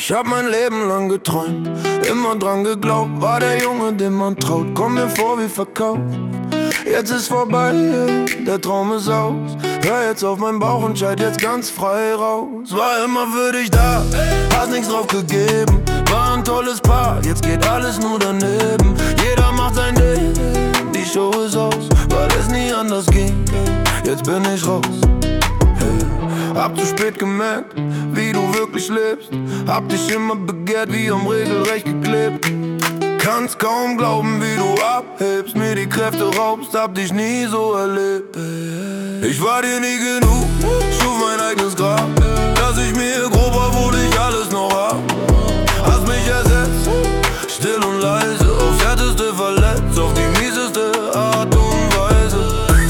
Ich hab mein Leben lang geträumt, immer dran geglaubt, war der Junge, dem man traut. Komm mir vor wie verkauft, jetzt ist vorbei, der Traum ist aus. Hör jetzt auf meinen Bauch und scheit jetzt ganz frei raus. War immer für dich da, hast nichts drauf gegeben. War ein tolles Paar, jetzt geht alles nur daneben. Jeder macht sein Ding, die Show ist aus, weil es nie anders ging. Jetzt bin ich raus. Hab zu spät gemerkt, wie du wirklich lebst. Hab dich immer begehrt, wie am Regelrecht geklebt. Kannst kaum glauben, wie du abhebst, mir die Kräfte raubst, hab dich nie so erlebt. Ich war dir nie genug, schuf mein eigenes Grab, dass ich mir grob, obwohl ich alles noch hab. Hast mich ersetzt, still und leise, aufs Härteste verletzt, auf die mieseste Art und Weise.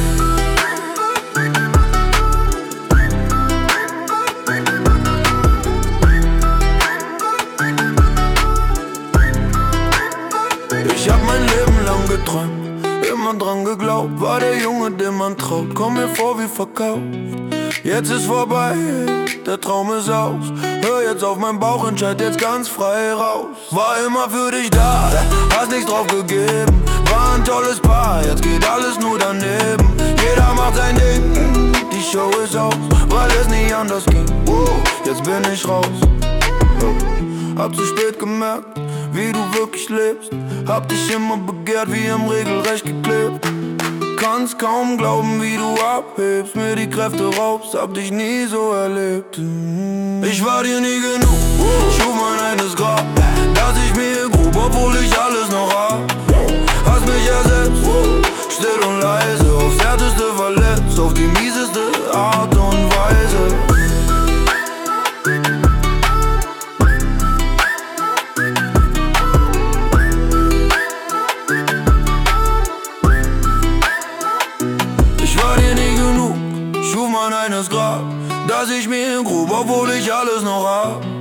Ich hab mein Leben lang geträumt, immer dran geglaubt, war der Junge, dem man traut. Komm mir vor wie verkauft, jetzt ist vorbei, der Traum ist aus. Hör jetzt auf meinen Bauch, entscheid jetzt ganz frei raus. War immer für dich da, hast nichts drauf gegeben. War ein tolles Paar, jetzt geht alles nur daneben. Jeder macht sein Ding, die Show ist aus, weil es nie anders ging. Jetzt bin ich raus. Hab zu spät gemerkt, wie du wirklich lebst. Hab dich immer begehrt, wie im Regelrecht geklebt. Kannst kaum glauben, wie du abhebst, mir die Kräfte raubst, hab dich nie so erlebt. Ich war dir nie genug, schuf mein eigenes Grab, dass ich mir grub, obwohl ich alles noch hab. Hast mich ersetzt, still und leise, aufs Härteste verletzt, auf die mieseste Art und Weise. Schuf mein eigenes Grab, dass ich mir grub, obwohl ich alles noch hab.